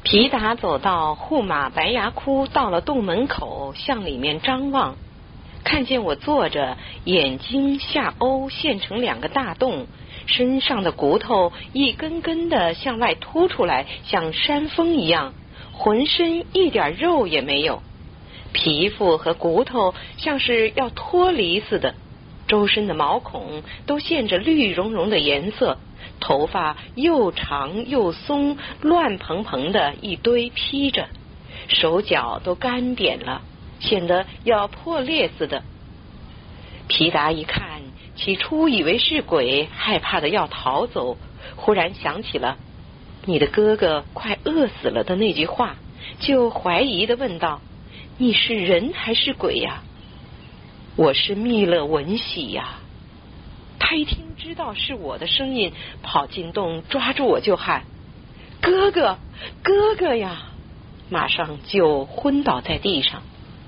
皮达走到护马白牙窟，到了洞门口，向里面张望，看见我坐着，眼睛下颚现成两个大洞，身上的骨头一根根的向外凸出来，像山峰一样，浑身一点肉也没有，皮肤和骨头像是要脱离似的，周身的毛孔都现着绿茸茸的颜色，头发又长又松，乱蓬蓬的一堆披着，手脚都干扁了，显得要破裂似的。皮达一看，起初以为是鬼，害怕的要逃走，忽然想起了你的哥哥快饿死了的那句话，就怀疑的问道：你是人还是鬼呀？我是密勒文喜呀。他一听知道是我的声音，跑进洞抓住我就喊：哥哥，哥哥呀！马上就昏倒在地上。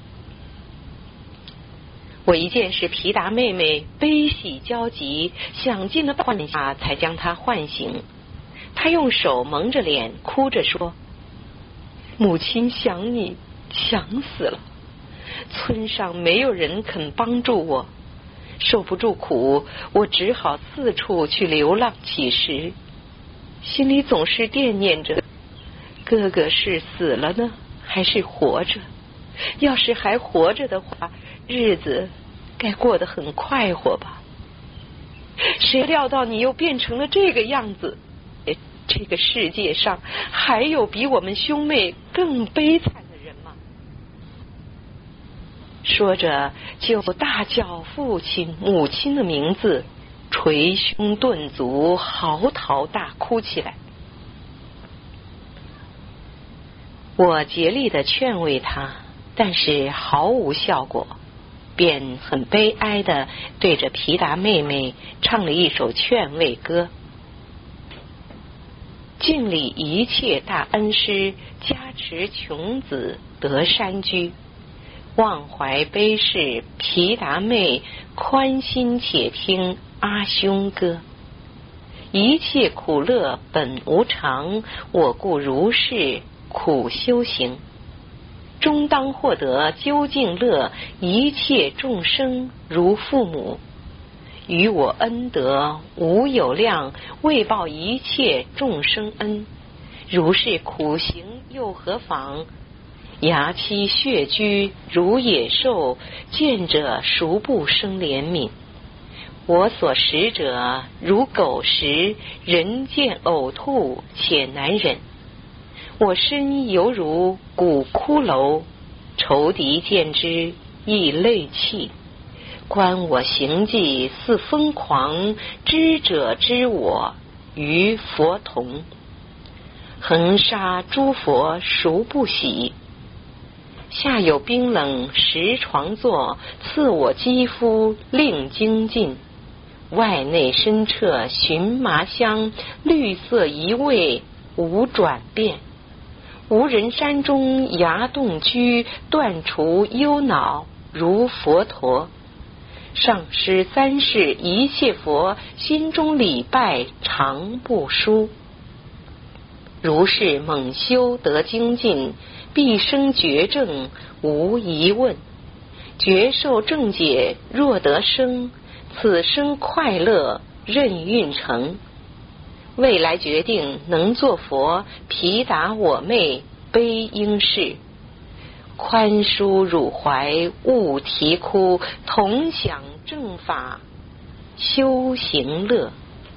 我一见是皮达妹妹，悲喜交集，想尽了办法才将她唤醒。她用手蒙着脸，哭着说：母亲想你，想死了，村上没有人肯帮助我，受不住苦，我只好四处去流浪乞食，心里总是惦念着哥哥是死了呢还是活着，要是还活着的话，日子该过得很快活吧。谁料到你又变成了这个样子，这个世界上还有比我们兄妹更悲惨的人吗？说着就大叫父亲母亲的名字，捶胸顿足，嚎啕大哭起来。我竭力的劝慰他，但是毫无效果，便很悲哀的对着皮达妹妹唱了一首劝慰歌：敬礼一切大恩师，加持穷子得山居，忘怀悲事皮达妹，宽心且听阿兄歌。一切苦乐本无常，我故如是苦修行，终当获得究竟乐，一切众生如父母，于我恩德无有量，为报一切众生恩，如是苦行又何妨？牙期血居如野兽，见者孰不生怜悯？我所食者如狗食，人见呕吐且难忍。我身犹如古骷髅，仇敌见之亦泪泣。观我行迹似疯狂，知者知我于佛同。恒杀诸佛孰不喜？下有冰冷石床坐，赐我肌肤令精进。外内深彻荨麻香，绿色一味无转变。无人山中崖洞居，断除忧恼如佛陀。上师三世一切佛，心中礼拜常不疏。如是猛修得精进，必生绝症无疑问。觉受正解若得生，此生快乐任运成。未来决定能作佛，皮达我妹悲应是。宽恕汝怀勿啼哭，同享正法修行乐。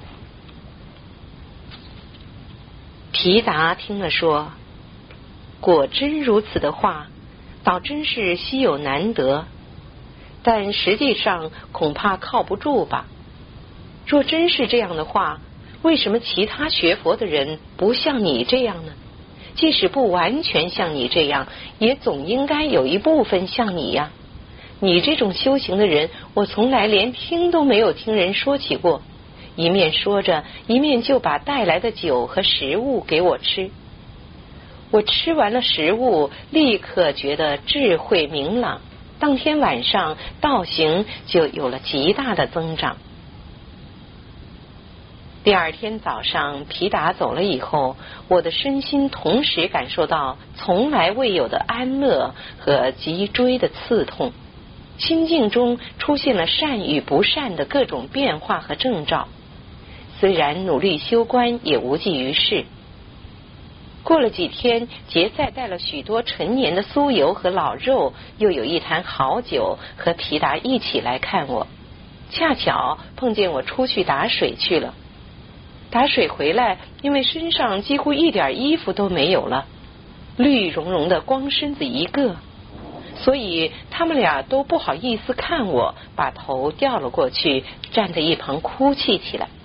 皮达听了说：果真如此的话，倒真是稀有难得，但实际上恐怕靠不住吧。若真是这样的话，为什么其他学佛的人不像你这样呢？即使不完全像你这样，也总应该有一部分像你呀。你这种修行的人，我从来连听都没有听人说起过。一面说着，一面就把带来的酒和食物给我吃。我吃完了食物，立刻觉得智慧明朗，当天晚上道行就有了极大的增长。 第二天早上，皮达走了以后，我的身心同时感受到从来未有的安乐和脊椎的刺痛，心境中出现了善与不善的各种变化和征兆。虽然努力修观也无济于事。过了几天，杰赛带了许多陈年的酥油和老肉，又有一坛好酒，和皮达一起来看我。恰巧碰见我出去打水去了。打水回来，因为身上几乎一点衣服都没有了，绿茸茸的光身子一个，所以他们俩都不好意思看我，把头掉了过去，站在一旁哭泣起来。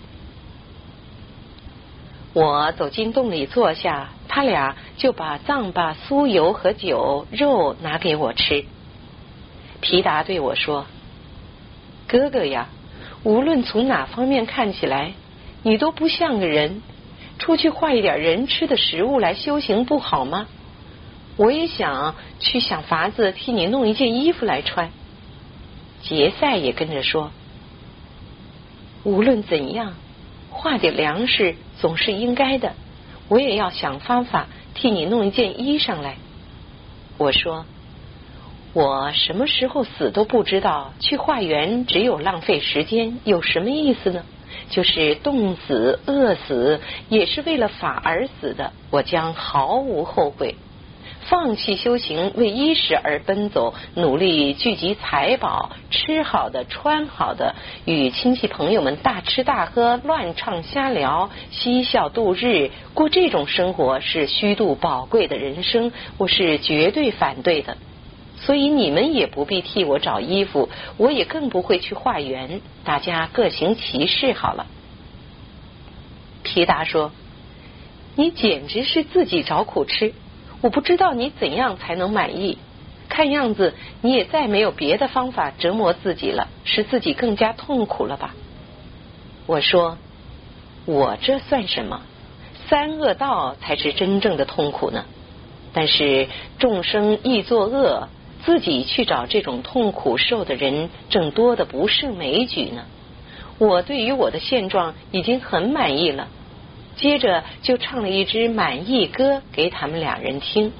我走进洞里坐下，他俩就把藏巴酥油和酒肉拿给我吃。皮达对我说：哥哥呀，无论从哪方面看起来，你都不像个人，出去换一点人吃的食物来修行不好吗？我也想去想法子替你弄一件衣服来穿。杰赛也跟着说：无论怎样，化点粮食总是应该的，我也要想方法替你弄一件衣裳来。我说：我什么时候死都不知道，去化缘只有浪费时间，有什么意思呢？就是冻死饿死也是为了法而死的，我将毫无后悔。放弃修行，为衣食而奔走，努力聚集财宝，吃好的穿好的，与亲戚朋友们大吃大喝，乱唱瞎聊，嬉笑度日，过这种生活是虚度宝贵的人生，我是绝对反对的。所以你们也不必替我找衣服，我也更不会去化缘，大家各行其事好了。皮达说：你简直是自己找苦吃，我不知道你怎样才能满意，看样子你也再没有别的方法折磨自己了，使自己更加痛苦了吧？我说：我这算什么？三恶道才是真正的痛苦呢。但是众生易作恶，自己去找这种痛苦受的人正多的不胜枚举呢。我对于我的现状已经很满意了。接着就唱了一支满意歌给他们两人听。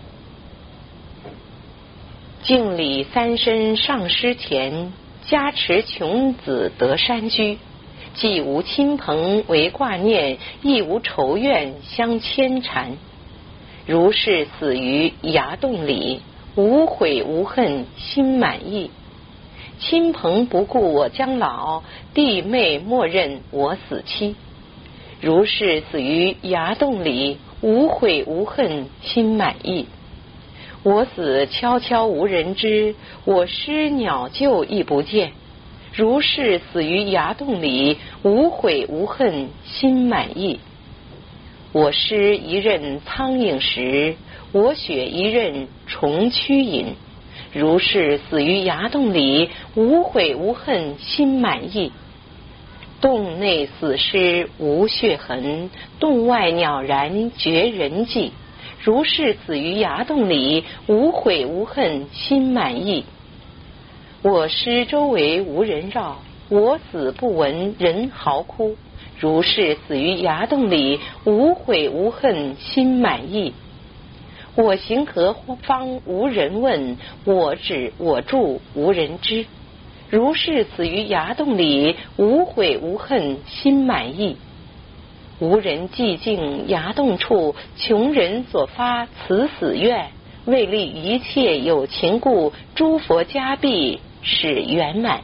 敬礼三身上师前，加持穷子得山居，既无亲朋为挂念，亦无仇怨相牵缠。如是死于崖洞里，无悔无恨心满意。亲朋不顾我将老，弟妹默认我死期。如是死于崖洞里，无悔无恨心满意。我死悄悄无人知，我尸鸟鹫亦不见。如是死于崖洞里，无悔无恨心满意。我尸一任苍蝇食，我血一任虫蛆饮。如是死于崖洞里，无悔无恨心满意。洞内死尸无血痕，洞外鸟然绝人迹。如是死于崖洞里，无悔无恨心满意。我尸周围无人绕，我死不闻人嚎哭。如是死于崖洞里，无悔无恨心满意。我行何方无人问，我止我住无人知。如是死于崖洞里，无悔无恨心满意。无人寂静崖洞处，穷人所发此死愿，为利一切有情故，诸佛加庇使圆满。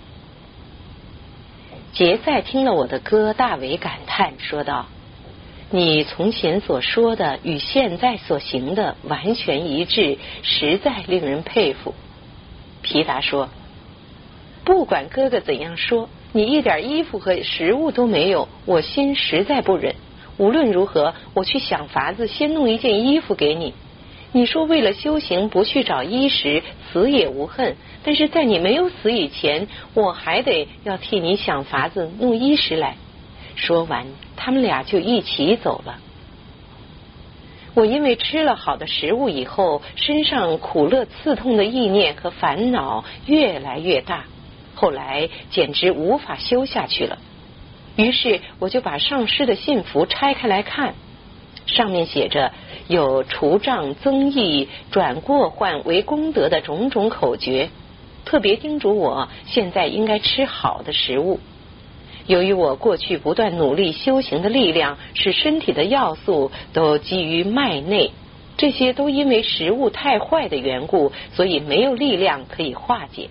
杰赛听了我的歌，大为感叹，说道：你从前所说的与现在所行的完全一致，实在令人佩服。皮达说：不管哥哥怎样说，你一点衣服和食物都没有，我心实在不忍。无论如何，我去想法子先弄一件衣服给你。你说为了修行不去找衣食，死也无恨，但是在你没有死以前，我还得要替你想法子弄衣食来。说完，他们俩就一起走了。我因为吃了好的食物以后，身上苦乐刺痛的意念和烦恼越来越大，后来简直无法修下去了。 于是我就把上师的信符拆开来看，上面写着有除障增益、转过患为功德的种种口诀，特别叮嘱我现在应该吃好的食物。由于我过去不断努力修行的力量，使身体的要素都基于脉内，这些都因为食物太坏的缘故，所以没有力量可以化解。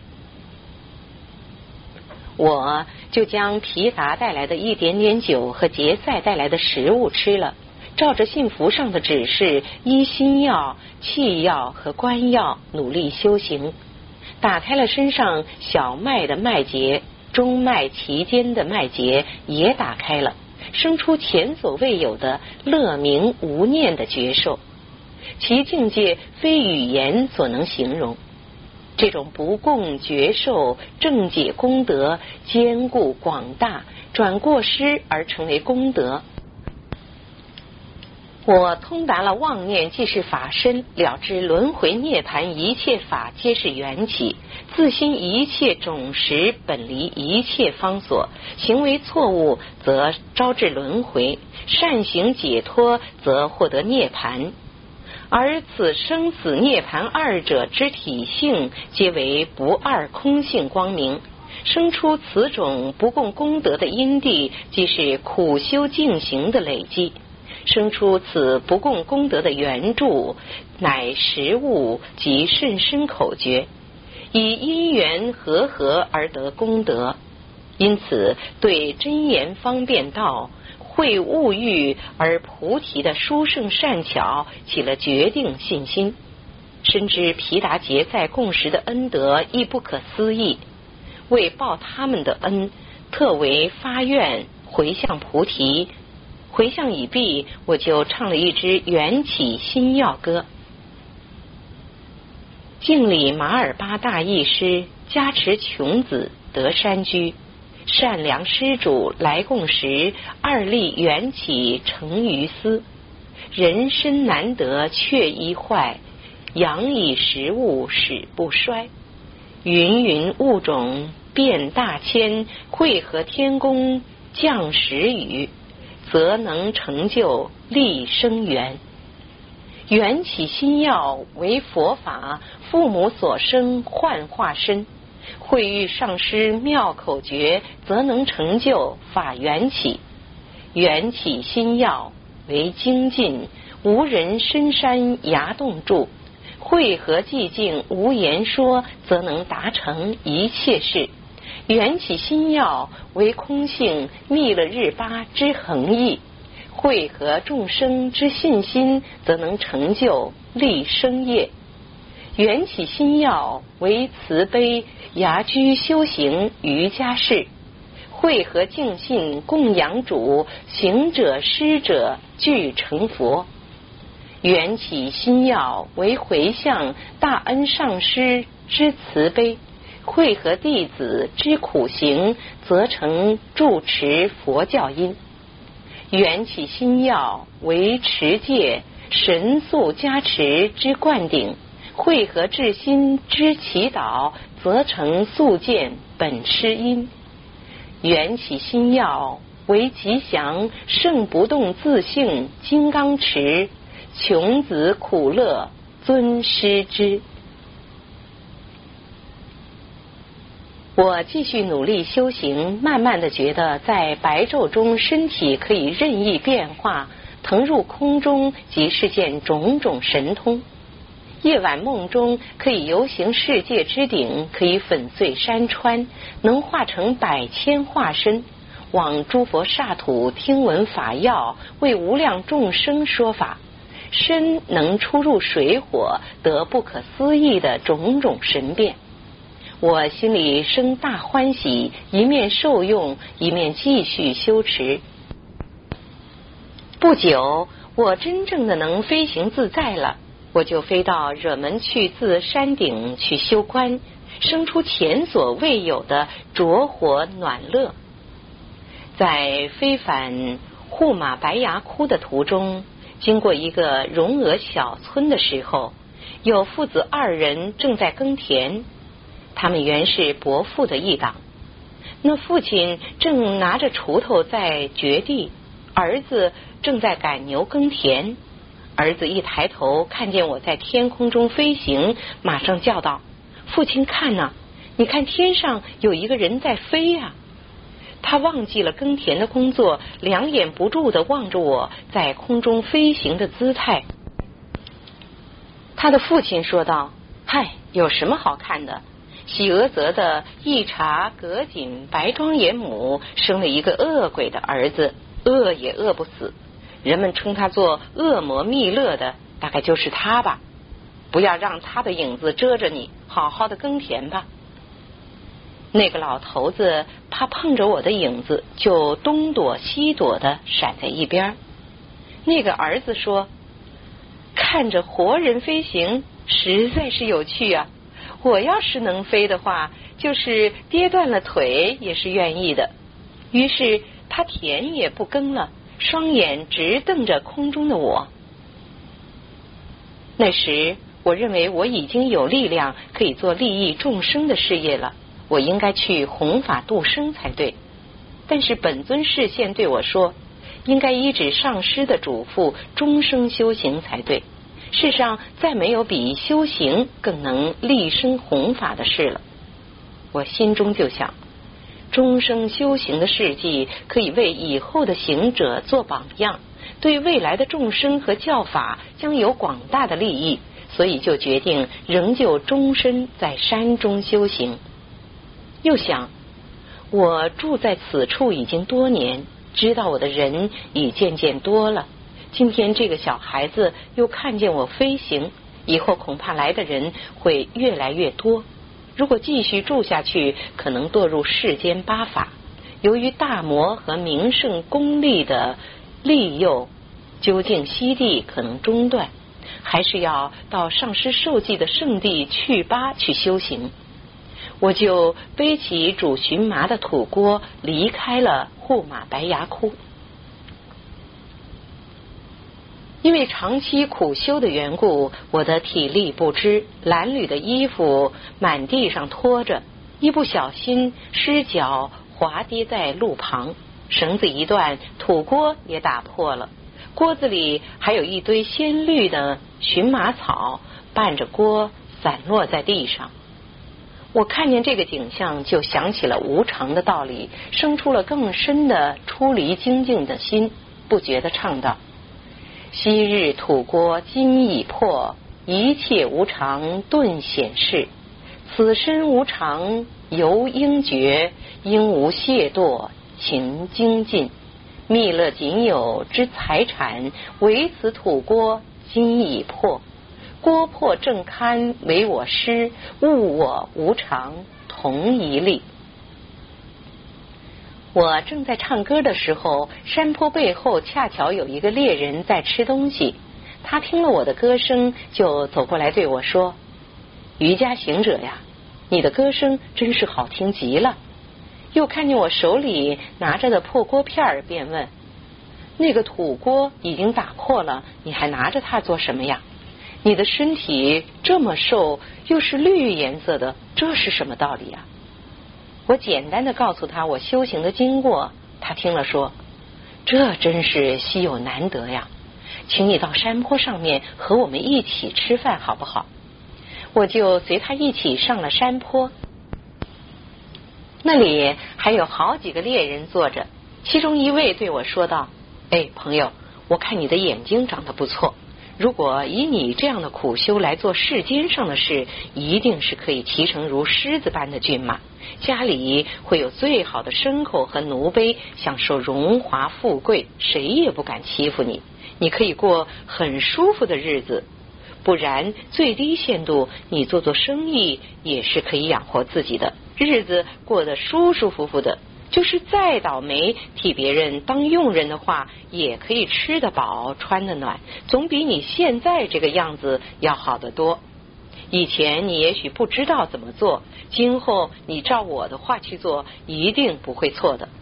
我就将皮达带来的一点点酒和结赛带来的食物吃了，照着信符上的指示，依心药、气药和官药努力修行，打开了身上小脉的脉结，中脉其间的脉结也打开了，生出前所未有的乐明无念的觉受，其境界非语言所能形容。这种不共觉受正解功德坚固广大，转过失而成为功德。我通达了妄念即是法身，了知轮回涅槃一切法皆是缘起，自心一切种实本离一切方所，行为错误则招致轮回，善行解脱则获得涅槃。而此生死涅槃二者之体性，皆为不二空性光明，生出此种不共功德的因地，即是苦修净行的累积，生出此不共功德的缘著，乃实物及甚深口诀，以因缘和合而得功德。因此对真言方便道会物欲而菩提的殊胜善巧起了决定信心，深知毗达劫在共识的恩德亦不可思议，为报他们的恩，特为发愿回向菩提。回向已毕，我就唱了一支缘起心要歌，敬礼马尔巴大义师，加持穷子得山居，善良施主来供时，二力缘起成于斯。人身难得却一坏，养以食物使不衰。芸芸物种变大千，汇合天宫降时雨，则能成就立生缘。缘起心要为佛法，父母所生幻化身，会遇上师妙口诀，则能成就法缘起。缘起心要为精进，无人深山崖洞住，会合寂静无言说，则能达成一切事。缘起心要为空性密了日巴之恒毅，会合众生之信心，则能成就立生业。缘起心要为慈悲雅居修行瑜伽士，会合净信供养主，行者施者俱成佛。缘起心要为回向大恩上师之慈悲，会合弟子之苦行，则成住持佛教因。缘起心要为持戒神速加持之灌顶，会合至心之祈祷，则成速见本师因。缘起心要为吉祥圣不动自性金刚持，穷子苦乐尊师之。我继续努力修行，慢慢的觉得在白昼中身体可以任意变化，腾入空中即是见种种神通。夜晚梦中可以游行世界之顶，可以粉碎山川，能化成百千化身，往诸佛刹土听闻法要，为无量众生说法。身能出入水火，得不可思议的种种神变。我心里生大欢喜，一面受用，一面继续修持。不久，我真正的能飞行自在了，我就飞到惹门去自山顶去修观，生出前所未有的着火暖乐。在飞返护马白崖窟的途中，经过一个绒俄小村的时候，有父子二人正在耕田，他们原是伯父的一党。 那父亲正拿着锄头在掘地，儿子正在赶牛耕田。儿子一抬头看见我在天空中飞行，马上叫道：父亲看哪，你看天上有一个人在飞呀！他忘记了耕田的工作，两眼不住地望着我在空中飞行的姿态。他的父亲说道：嗨，有什么好看的？喜俄泽的一察格锦白庄严母生了一个恶鬼的儿子，饿也饿不死，人们称他做恶魔密勒的，大概就是他吧。不要让他的影子遮着你，好好的耕田吧。那个老头子怕碰着我的影子，就东躲西躲的闪在一边。那个儿子说：看着活人飞行实在是有趣啊，我要是能飞的话，就是跌断了腿也是愿意的。于是他田也不耕了，双眼直瞪着空中的我。那时我认为我已经有力量可以做利益众生的事业了，我应该去弘法度生才对。但是本尊示现对我说，应该依止上师的嘱咐，终生修行才对。世上再没有比修行更能立身弘法的事了。我心中就想，终生修行的事迹可以为以后的行者做榜样，对未来的众生和教法将有广大的利益，所以就决定仍旧终身在山中修行。又想，我住在此处已经多年，知道我的人已渐渐多了。今天这个小孩子又看见我飞行，以后恐怕来的人会越来越多。如果继续住下去，可能堕入世间八法。由于大魔和名胜功利的利诱，究竟西地可能中断，还是要到上师受记的圣地去巴去修行。我就背起煮荨麻的土锅，离开了护马白崖窟。因为长期苦修的缘故，我的体力不支，褴褛的衣服满地上拖着，一不小心失脚滑跌在路旁，绳子一断，土锅也打破了，锅子里还有一堆鲜绿的荨麻草，伴着锅散落在地上。我看见这个景象，就想起了无常的道理，生出了更深的出离精进的心，不觉地唱道：昔日土锅今已破，一切无常顿显示。此身无常犹应觉，应无懈惰勤精进。密勒仅有之财产，唯此土锅今已破。锅破正堪为我师，误我无常同一力。我正在唱歌的时候，山坡背后恰巧有一个猎人在吃东西。他听了我的歌声，就走过来对我说：瑜伽行者呀，你的歌声真是好听极了。又看见我手里拿着的破锅片，便问：那个土锅已经打破了，你还拿着它做什么呀？你的身体这么瘦，又是绿颜色的，这是什么道理呀？我简单的告诉他我修行的经过，他听了说：这真是稀有难得呀，请你到山坡上面和我们一起吃饭好不好？我就随他一起上了山坡。那里还有好几个猎人坐着，其中一位对我说道：哎，朋友，我看你的眼睛长得不错，如果以你这样的苦修来做世间上的事，一定是可以骑成如狮子般的骏马，家里会有最好的牲口和奴婢，享受荣华富贵，谁也不敢欺负你，你可以过很舒服的日子。不然最低限度你做做生意也是可以养活自己的，日子过得舒舒服服的，就是再倒霉替别人当佣人的话，也可以吃得饱穿得暖，总比你现在这个样子要好得多。以前你也许不知道怎么做，今后你照我的话去做，一定不会错的。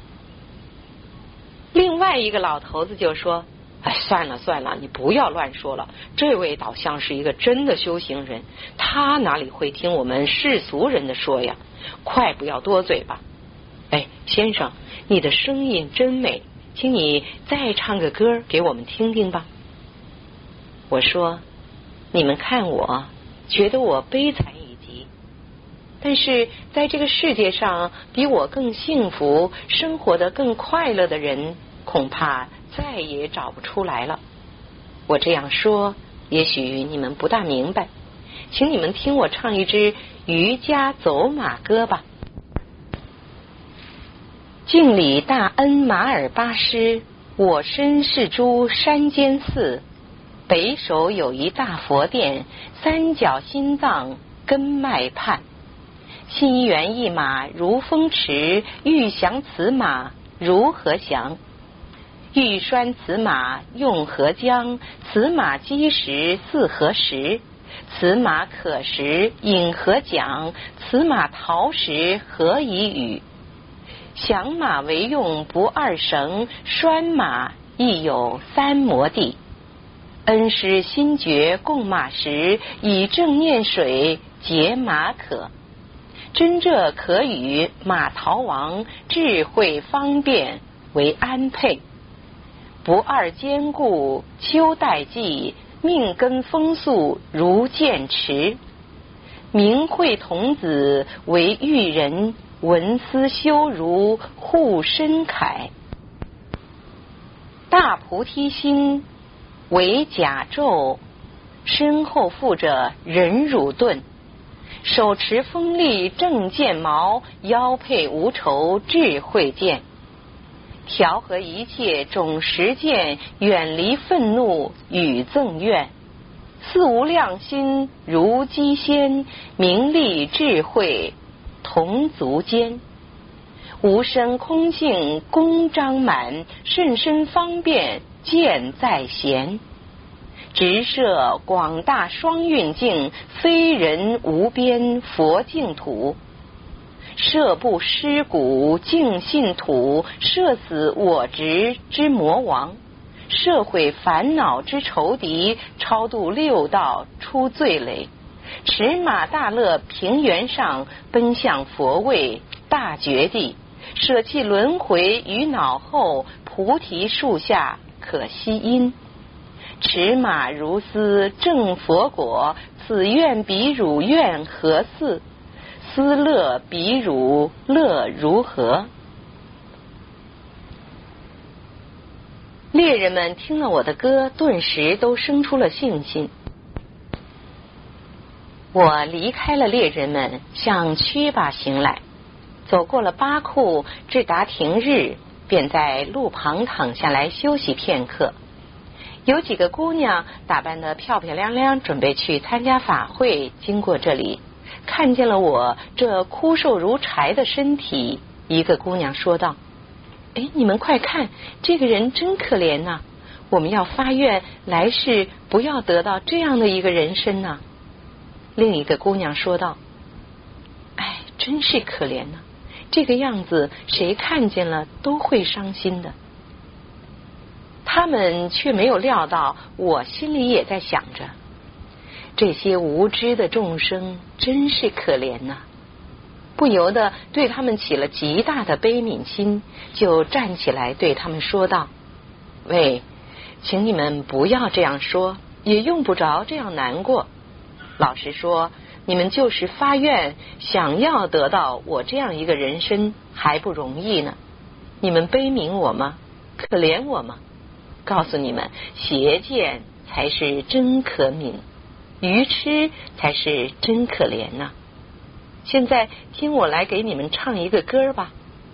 另外一个老头子就说：哎，算了算了，你不要乱说了，这位倒像是一个真的修行人，他哪里会听我们世俗人的说呀，快不要多嘴吧。 哎，先生，你的声音真美，请你再唱个歌给我们听听吧。我说，你们看我，觉得我悲惨一极，但是在这个世界上，比我更幸福、生活得更快乐的人，恐怕再也找不出来了。我这样说，也许你们不大明白，请你们听我唱一支渔家走马歌吧。敬礼大恩马尔巴师，我身是诸山间寺，北首有一大佛殿，三角心脏根脉畔。心猿意马如风驰，欲降此马如何降？欲拴此马用何浆？此马饥食似何食？此马渴食饮何讲？此马逃食何以语？降马为用不二绳，拴马亦有三摩地。恩师心觉供马时，以正念水解马渴。真这可与马逃亡，智慧方便为安配。不二坚固秋代季，命根风速如剑持。明慧童子为育人，文思修如护身铠。大菩提心为甲胄，身后附着忍辱盾。手持锋利正剑矛，腰佩无愁智慧剑。调和一切种实践，远离愤怒与憎怨。四无量心如机仙，名利智慧同足间。无生空性功章满，甚深方便剑在弦。直射广大双运境，非人无边佛净土。摄不失骨净信土，摄死我执之魔王。摄毁烦恼之仇敌，超度六道出罪累。驰马大乐平原上，奔向佛位大觉地。舍弃轮回于脑后，菩提树下可吸阴。驰马如斯正佛果，此愿彼汝愿何似？思乐彼汝乐如何？猎人们听了我的歌，顿时都生出了信心。我离开了猎人们，向曲巴行来，走过了巴库至达廷日，便在路旁躺下来休息片刻。有几个姑娘打扮得漂漂亮亮，准备去参加法会，经过这里，看见了我这枯瘦如柴的身体。一个姑娘说道：哎，你们快看，这个人真可怜呐！我们要发愿来世不要得到这样的一个人身呐。另一个姑娘说道：哎，真是可怜呐，这个样子谁看见了都会伤心的。他们却没有料到，我心里也在想着，这些无知的众生真是可怜呐。不由得对他们起了极大的悲悯心，就站起来对他们说道：喂，请你们不要这样说，也用不着这样难过。老实说，你们就是发愿想要得到我这样一个人身，还不容易呢。你们悲悯我吗？可怜我吗？告诉你们，邪见才是真可悯，愚痴才是真可怜呐。现在听我来给你们唱一个歌吧。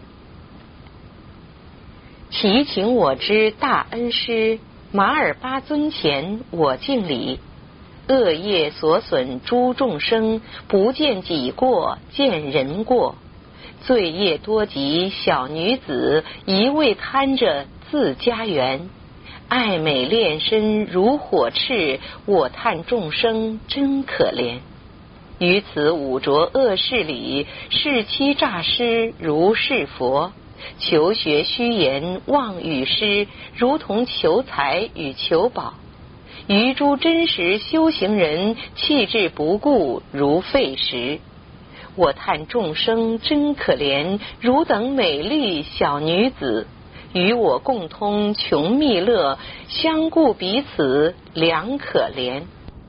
祈请我之大恩师，马尔巴尊前我敬礼。恶业所损诸众生，不见己过见人过。罪业多及小女子，一味贪着自家园。爱美恋身如火炽，我叹众生真可怜。于此五浊恶世里，是欺诈师如是佛。求学虚言妄语师，如同求财与求宝。于诸真实修行人，弃智不顾如废石。 我叹众生真可怜，汝等美丽小女子，与我共通穷蜜乐，相顾彼此良可怜。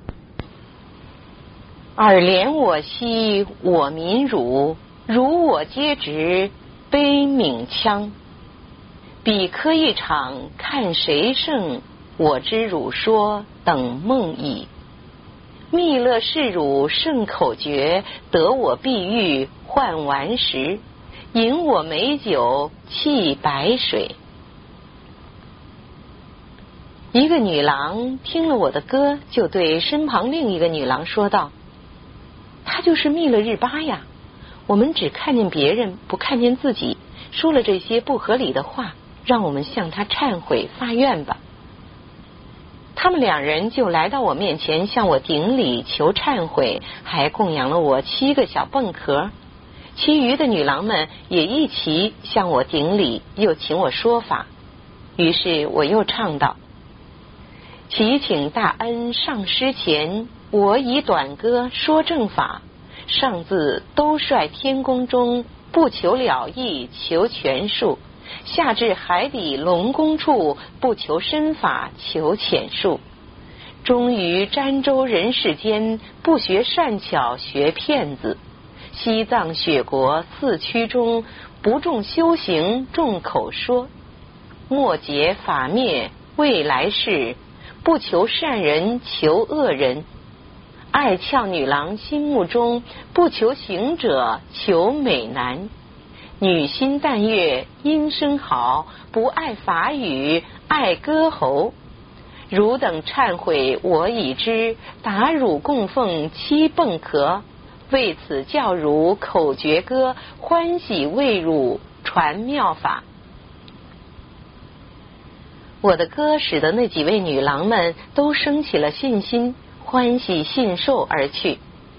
尔怜我兮我民汝，汝我皆直悲悯腔。彼科一场看谁胜，我知汝说等梦矣。蜜乐是汝胜口诀，得我碧玉换顽石，饮我美酒泣白水。一个女郎听了我的歌，就对身旁另一个女郎说道：她就是密勒日巴呀，我们只看见别人，不看见自己，说了这些不合理的话，让我们向她忏悔发愿吧。他们两人就来到我面前，向我顶礼求忏悔，还供养了我7个小蚌壳。其余的女郎们也一齐向我顶礼，又请我说法。于是我又唱道：祈请大恩上师前，我以短歌说正法。上自兜率天宫中，不求了义求权术，下至海底龙宫处，不求身法求浅术。终于儋州人世间，不学善巧学骗子。西藏雪国4区中，不重修行重口说。末劫法灭未来世，不求善人求恶人。爱俏女郎心目中，不求行者求美男。女心但悦音声好，不爱法语爱歌喉。汝等忏悔我已知，答汝供奉7蚌壳，为此教汝口诀歌，欢喜为汝传妙法。我的歌使得那几位女郎们都生起了信心，欢喜信受而去。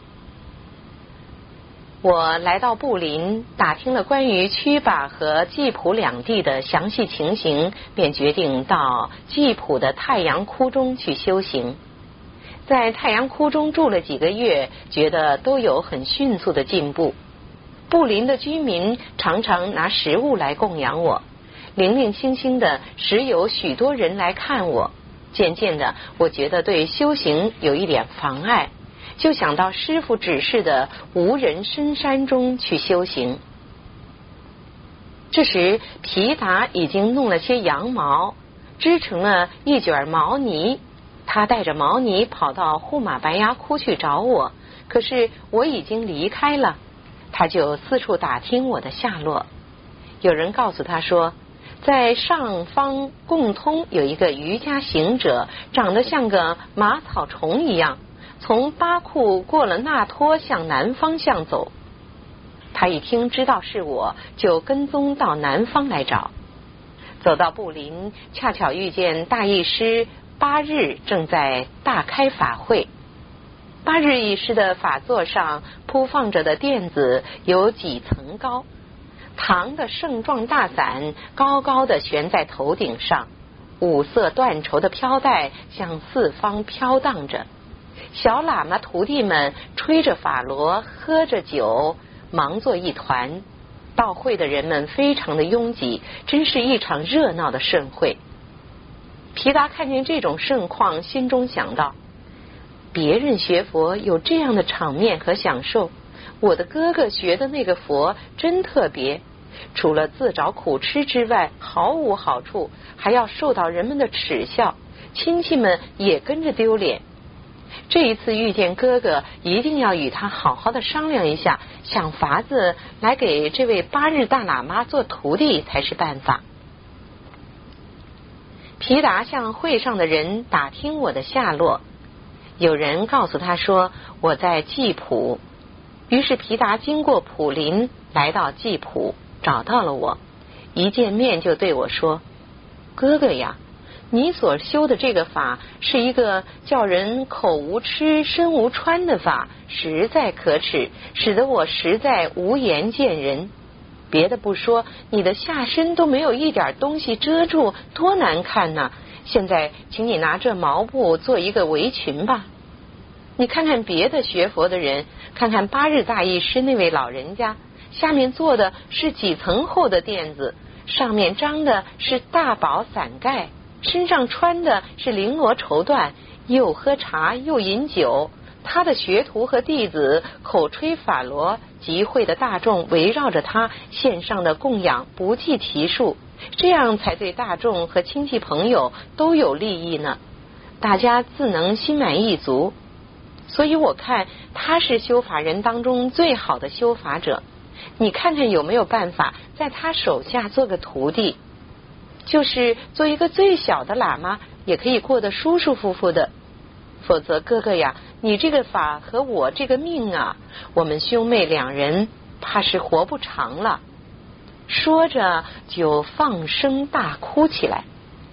我来到布林，打听了关于曲巴和吉普两地的详细情形，便决定到吉普的太阳窟中去修行。在太阳窟中住了几个月，觉得都有很迅速的进步。布林的居民常常拿食物来供养我，零零星星的时有许多人来看我。渐渐的，我觉得对修行有一点妨碍，就想到师父指示的无人深山中去修行。这时皮达已经弄了些羊毛，织成了一卷毛呢，他带着毛呢跑到护马白崖窟去找我，可是我已经离开了。他就四处打听我的下落。有人告诉他说，在上方共通有一个瑜伽行者，长得像个马草虫一样，从巴库过了纳托向南方向走。他一听知道是我，就跟踪到南方来找。走到布林，恰巧遇见大义师巴日正在大开法会。巴日义师的法座上铺放着的垫子有几层高，唐的盛状大伞高高的悬在头顶上，5色缎绸的飘带向四方飘荡着。小喇嘛徒弟们吹着法螺，喝着酒，忙作一团。到会的人们非常的拥挤，真是一场热闹的盛会。皮达看见这种盛况，心中想到，别人学佛有这样的场面和享受，我的哥哥学的那个佛真特别，除了自找苦吃之外毫无好处，还要受到人们的耻笑，亲戚们也跟着丢脸。这一次遇见哥哥，一定要与他好好的商量一下，想法子来给这位巴日大喇嘛做徒弟才是办法。皮达向会上的人打听我的下落，有人告诉他说我在吉普。于是皮达经过普林来到吉普，找到了我，一见面就对我说，哥哥呀，你所修的这个法是一个叫人口无吃身无穿的法，实在可耻，使得我实在无颜见人。别的不说，你的下身都没有一点东西遮住，多难看呐！现在请你拿这毛布做一个围裙吧。 你看看别的学佛的人，看看八日大义师那位老人家，下面坐的是几层厚的垫子，上面张的是大宝伞盖，身上穿的是绫罗绸缎，又喝茶又饮酒。他的学徒和弟子口吹法螺，集会的大众围绕着他献上的供养不计其数，这样才对大众和亲戚朋友都有利益呢，大家自能心满意足。所以我看他是修法人当中最好的修法者，你看看有没有办法在他手下做个徒弟，就是做一个最小的喇嘛，也可以过得舒舒服服的。否则哥哥呀，你这个法和我这个命啊，我们兄妹两人怕是活不长了。说着就放声大哭起来。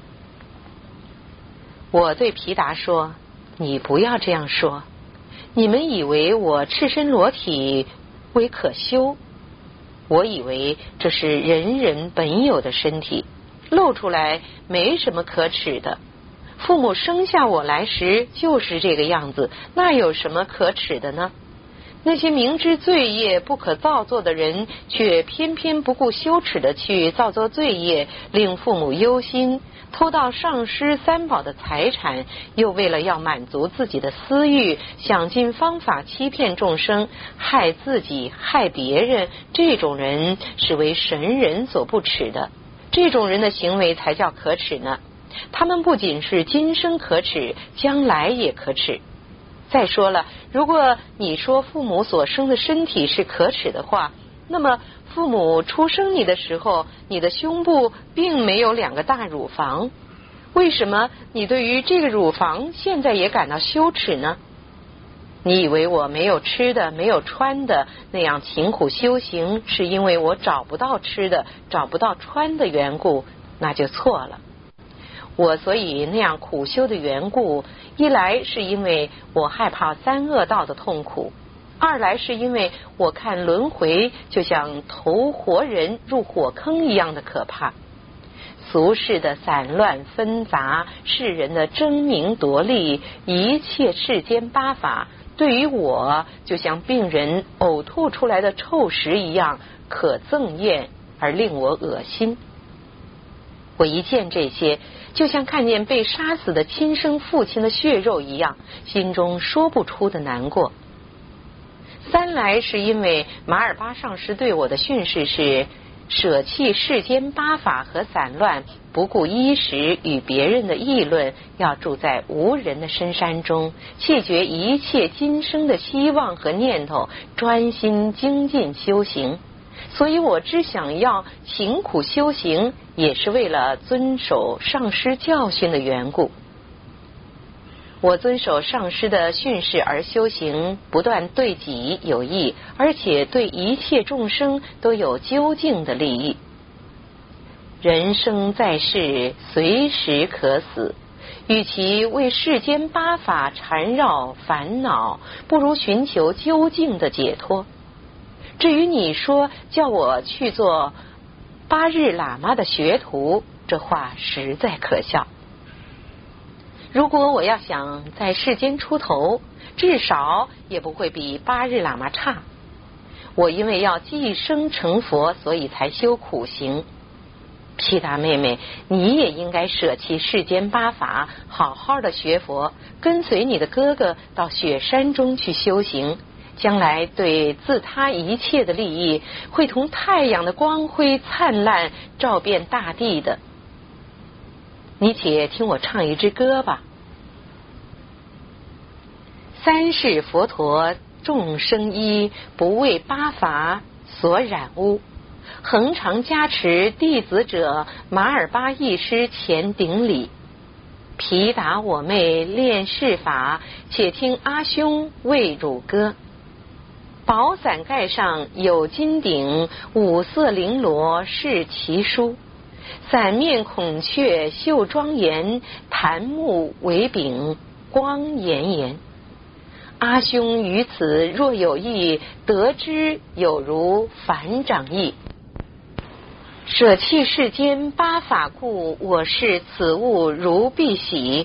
我对皮达说，你不要这样说，你们以为我赤身裸体为可羞，我以为这是人人本有的身体，露出来没什么可耻的。父母生下我来时就是这个样子，那有什么可耻的呢？那些明知罪业不可造作的人，却偏偏不顾羞耻的去造作罪业，令父母忧心，偷盗上师三宝的财产，又为了要满足自己的私欲，想尽方法欺骗众生，害自己害别人，这种人是为神人所不耻的，这种人的行为才叫可耻呢。他们不仅是今生可耻，将来也可耻。再说了，如果你说父母所生的身体是可耻的话，那么父母出生你的时候，你的胸部并没有2个大乳房，为什么你对于这个乳房现在也感到羞耻呢？你以为我没有吃的没有穿的，那样勤苦修行是因为我找不到吃的找不到穿的缘故，那就错了。我所以那样苦修的缘故，一来是因为我害怕三恶道的痛苦，二来是因为我看轮回就像投活人入火坑一样的可怕。俗世的散乱纷杂，世人的争名夺利，一切世间八法，对于我就像病人呕吐出来的臭食一样可憎厌而令我恶心。我一见这些，就像看见被杀死的亲生父亲的血肉一样，心中说不出的难过。三来是因为马尔巴上师对我的训示是舍弃世间八法和散乱，不顾衣食与别人的议论，要住在无人的深山中，弃绝一切今生的希望和念头，专心精进修行。所以我只想要勤苦修行，也是为了遵守上师教训的缘故。我遵守上师的训示而修行，不但对己有益，而且对一切众生都有究竟的利益。人生在世，随时可死，与其为世间八法缠绕烦恼，不如寻求究竟的解脱。至于你说叫我去做八日喇嘛的学徒，这话实在可笑。如果我要想在世间出头，至少也不会比八日喇嘛差。我因为要寄生成佛，所以才修苦行。皮达妹妹，你也应该舍弃世间八法，好好的学佛，跟随你的哥哥到雪山中去修行，将来对自他一切的利益，会同太阳的光辉灿烂照遍大地的。你且听我唱一支歌吧。三世佛陀众生依，不为八法所染污，恒常加持弟子者，马尔巴义师前顶礼。皮达我妹练世法，且听阿兄为汝歌。宝伞盖上有金顶，五色绫罗是其书。伞面孔雀绣庄严，檀木为柄光炎炎。阿兄于此若有意，得之有如反掌意。舍弃世间八法故，我视此物如敝屣。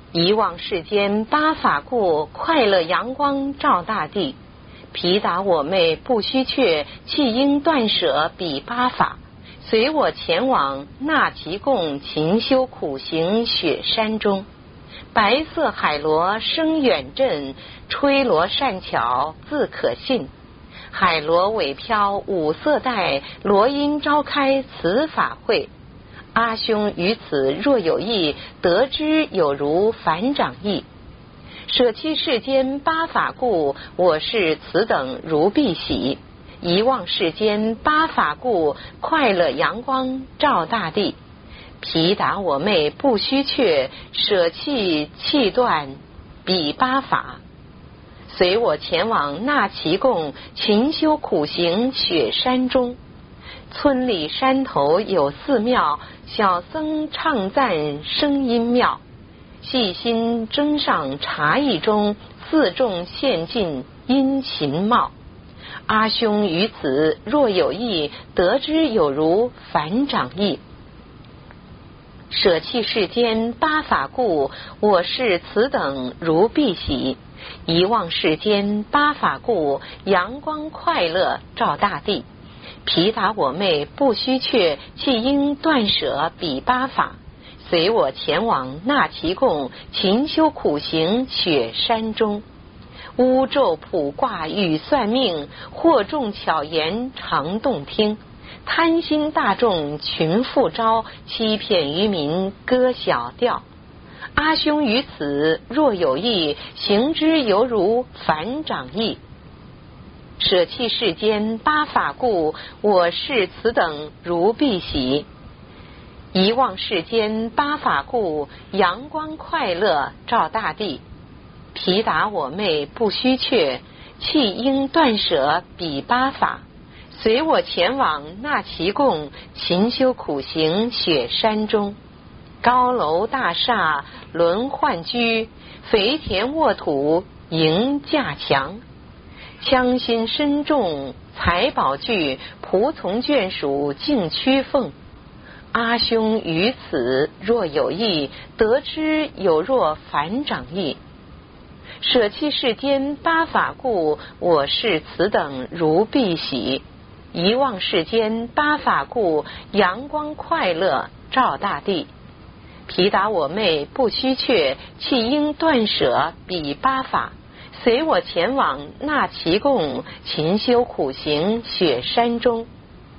遗忘世间八法故，快乐阳光照大地。毗达我妹不须却，弃应断舍彼八法。随我前往纳其供，勤修苦行雪山中。白色海螺声远震，吹螺善巧自可信。海螺尾飘五色带，罗音召开此法会。阿兄于此若有意，得之有如反掌意。舍弃世间八法故，我是此等如必喜。遗忘世间八法故，快乐阳光照大地。毗达我妹不须却，舍弃弃断彼八法。随我前往纳其供，勤修苦行雪山中。村里山头有寺庙，小僧唱赞声音妙。细心斟上茶一盅，四众献尽殷勤貌。阿兄于此若有意，得之有如反掌意。舍弃世间八法故，我是此等如必喜。遗忘世间八法故，阳光快乐照大地。毗达我妹不须却，弃应断舍彼八法。随我前往纳其供，勤修苦行雪山中。巫咒卜卦与算命，惑众巧言常动听。贪心大众群复招，欺骗愚民歌小调。阿兄于此若有意，行之犹如反掌意。舍弃世间八法故，我是此等如必喜。遗忘世间八法故，阳光快乐照大地。毗达我妹不须却，弃应断舍彼八法。随我前往纳其供，勤修苦行雪山中。高楼大厦轮换居，肥田沃土迎架墙。枪心深重财宝具，仆从眷属竞趋奉。阿兄于此若有意，得之有若反掌意。舍弃世间八法故，我是此等如必喜。遗忘世间八法故，阳光快乐照大地。毗达我妹不须却，弃应断舍彼八法。随我前往纳其供，勤修苦行雪山中。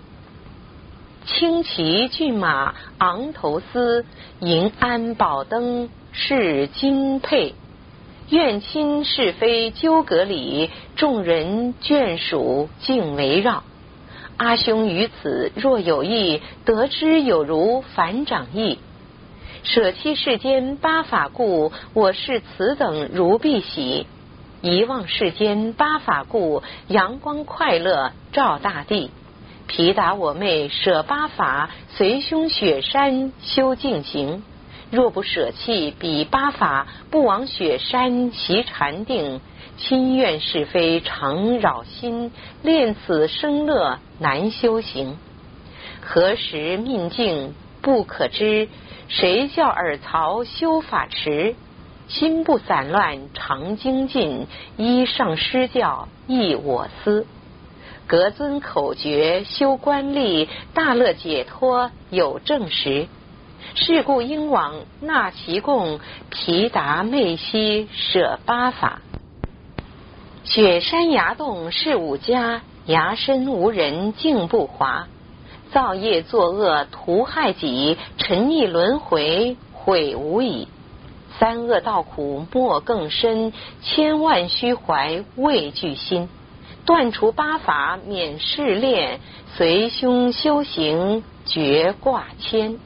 轻骑骏马昂头丝，银鞍宝灯是金佩。愿亲是非纠葛里，众人眷属竟围绕。阿兄于此若有意，得之有如反掌意。舍弃世间八法故，我是此等如必喜。遗忘世间八法故，阳光快乐照大地。毗达我妹舍八法，随兄雪山修净行。若不舍弃彼八法，不往雪山习禅定。亲怨是非常扰心，恋此生乐难修行。何时命尽不可知，谁教耳曹修法持？心不散乱常精进，依上师教益我思。格遵口诀修观力，大乐解脱有证实。是故应往纳其供，毗达妹兮舍八法。雪山崖洞是五家，崖深无人竟不滑。造业作恶图害己，沉溺轮回悔无已。三恶道苦莫更深，千万虚怀畏惧心。断除八法免试炼，随兄修行绝挂牵。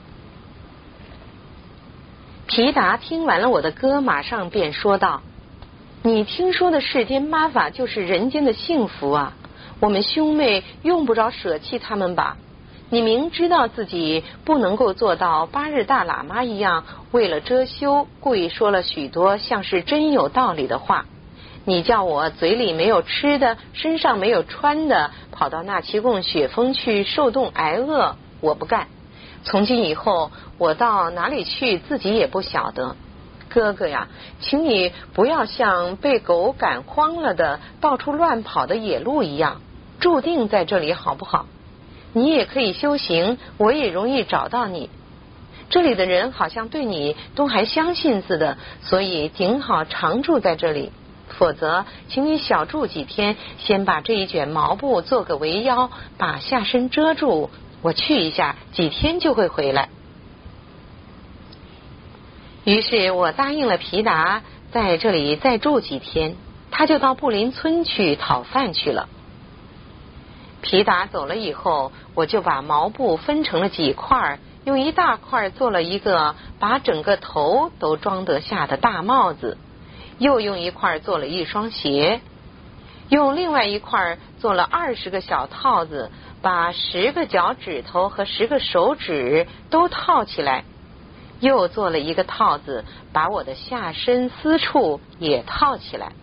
毗达听完了我的歌，马上便说道：你听说的世间八法就是人间的幸福啊，我们兄妹用不着舍弃他们吧？你明知道自己不能够做到八日大喇嘛一样，为了遮羞故意说了许多像是真有道理的话。你叫我嘴里没有吃的，身上没有穿的，跑到纳其供雪峰去受冻挨饿，我不干。从今以后我到哪里去自己也不晓得。 哥哥呀，请你不要像被狗赶慌了的到处乱跑的野鹿一样，注定在这里好不好？你也可以修行，我也容易找到你。这里的人好像对你都还相信似的，所以顶好常住在这里。否则请你小住几天，先把这一卷毛布做个围腰，把下身遮住，我去一下，几天就会回来。于是我答应了皮达在这里再住几天，他就到布林村去讨饭去了。皮达走了以后，我就把毛布分成了几块，用一大块做了一个把整个头都装得下的大帽子，又用一块做了一双鞋，用另外一块做了20个小套子，把10个脚趾头和10个手指都套起来，又做了一个套子，把我的下身私处也套起来。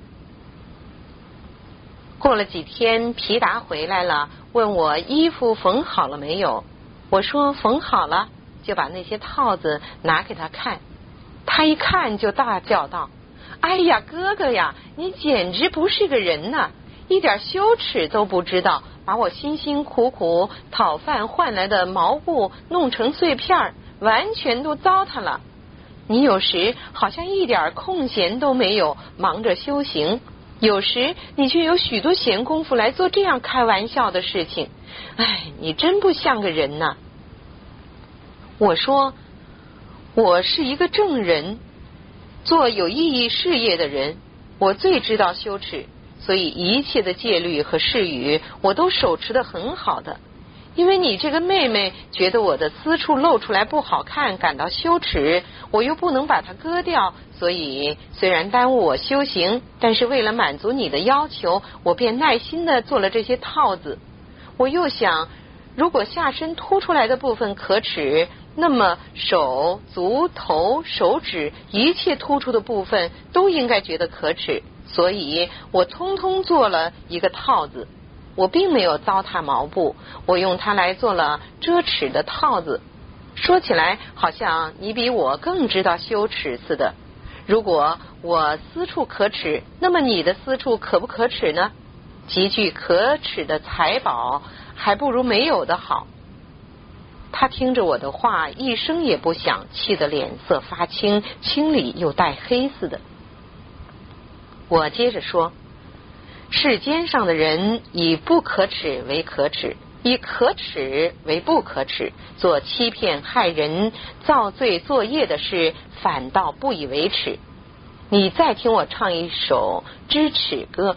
过了几天，皮达回来了，问我衣服缝好了没有。我说缝好了，就把那些套子拿给他看。他一看就大叫道：哎呀，哥哥呀，你简直不是个人呐，一点羞耻都不知道，把我辛辛苦苦讨饭换来的毛布弄成碎片，完全都糟蹋了。你有时好像一点空闲都没有，忙着修行，有时你却有许多闲工夫来做这样开玩笑的事情。哎，你真不像个人呐。我说，我是一个正人，做有意义事业的人，我最知道羞耻，所以一切的戒律和誓语我都手持得很好的。因为你这个妹妹觉得我的私处露出来不好看，感到羞耻，我又不能把它割掉，所以虽然耽误我修行，但是为了满足你的要求，我便耐心地做了这些套子。我又想，如果下身凸出来的部分可耻，那么手、足、头、手指一切突出的部分都应该觉得可耻，所以我通通做了一个套子。我并没有糟蹋毛布，我用它来做了遮耻的套子。说起来好像你比我更知道羞耻似的。如果我私处可耻，那么你的私处可不可耻呢？极具可耻的财宝还不如没有的好。他听着我的话一声也不响，气得脸色发青，青里又带黑似的。我接着说，世间上的人以不可耻为可耻，以可耻为不可耻，做欺骗害人造罪作业的事反倒不以为耻。你再听我唱一首知耻歌。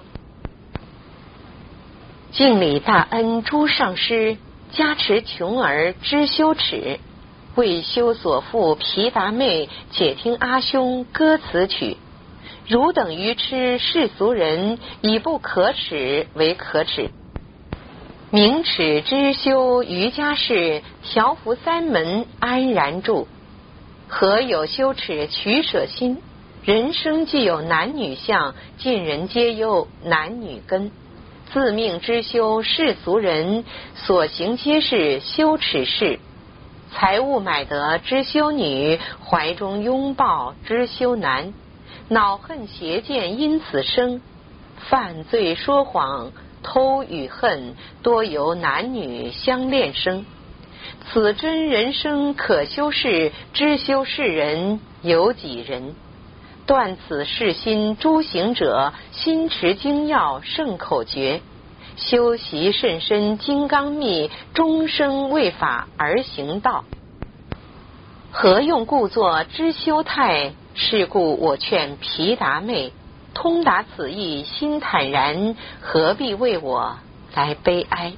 敬礼大恩诸上师，加持穷儿知羞耻，为修所负皮达妹，且听阿兄歌词曲。汝等愚痴世俗人，以不可耻为可耻。明耻知羞瑜伽士，调伏三门安然住。何有羞耻取舍心？人生既有男女相，尽人皆忧男女根。自命知羞世俗人，所行皆是羞耻事。财物买得知羞女，怀中拥抱知羞男。恼恨邪见因此生，犯罪说谎偷与恨，多由男女相恋生。此真人生可修饰，知修世人有几人？断此世心诸行者，心持精要胜口诀。修习甚深金刚密，终生为法而行道。何用故作知羞态？是故我劝皮达妹，通达此意心坦然，何必为我来悲哀？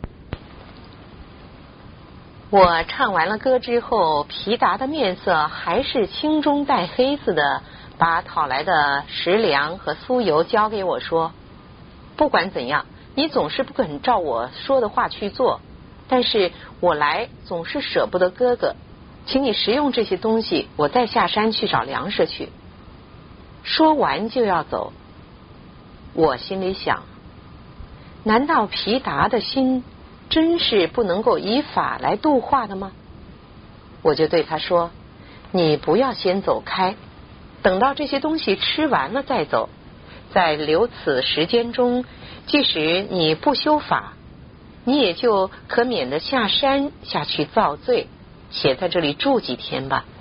我唱完了歌之后，皮达的面色还是青中带黑似的，把讨来的食粮和酥油交给我说，不管怎样，你总是不肯照我说的话去做，但是我来总是舍不得哥哥，请你食用这些东西，我再下山去找粮食去。说完就要走，我心里想，难道皮达的心真是不能够以法来度化的吗？我就对他说，你不要先走开， 等到这些东西吃完了再走。在留此时间中，即使你不修法，你也就可免得下山下去造罪，且在这里住几天吧。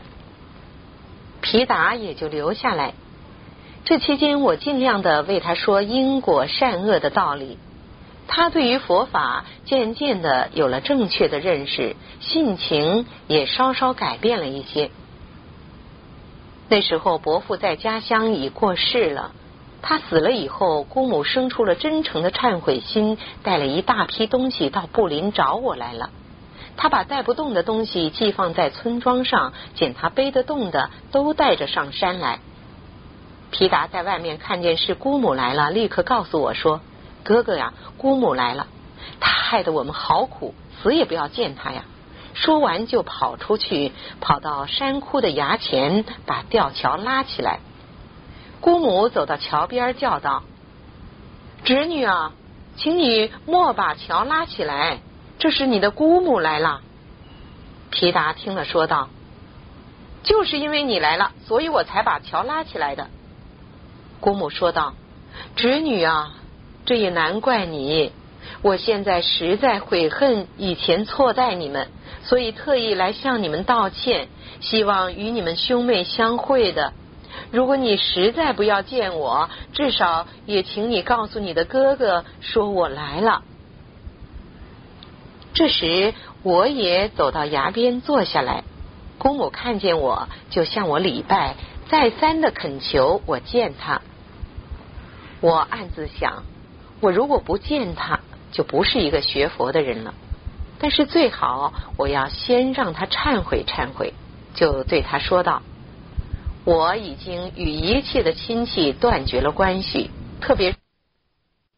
毗达也就留下来。这期间我尽量的为他说因果善恶的道理，他对于佛法渐渐的有了正确的认识，性情也稍稍改变了一些。那时候伯父在家乡已过世了，他死了以后，姑母生出了真诚的忏悔心，带了一大批东西到布林找我来了。他把带不动的东西寄放在村庄上，见他背得动的都带着上山来。毗达在外面看见是姑母来了，立刻告诉我说：哥哥呀，姑母来了，他害得我们好苦，死也不要见他呀。说完就跑出去，跑到山窟的崖前，把吊桥拉起来。姑母走到桥边叫道：侄女啊，请你莫把桥拉起来，这是你的姑母来了。毗达听了说道：就是因为你来了，所以我才把桥拉起来的。姑母说道：侄女啊，这也难怪你，我现在实在悔恨以前错待你们，所以特意来向你们道歉，希望与你们兄妹相会的。如果你实在不要见我，至少也请你告诉你的哥哥说我来了。这时我也走到崖边坐下来，姑母看见我就向我礼拜，再三的恳求我见他。我暗自想，我如果不见他，就不是一个学佛的人了，但是最好我要先让他忏悔忏悔。就对他说道：我已经与一切的亲戚断绝了关系，特别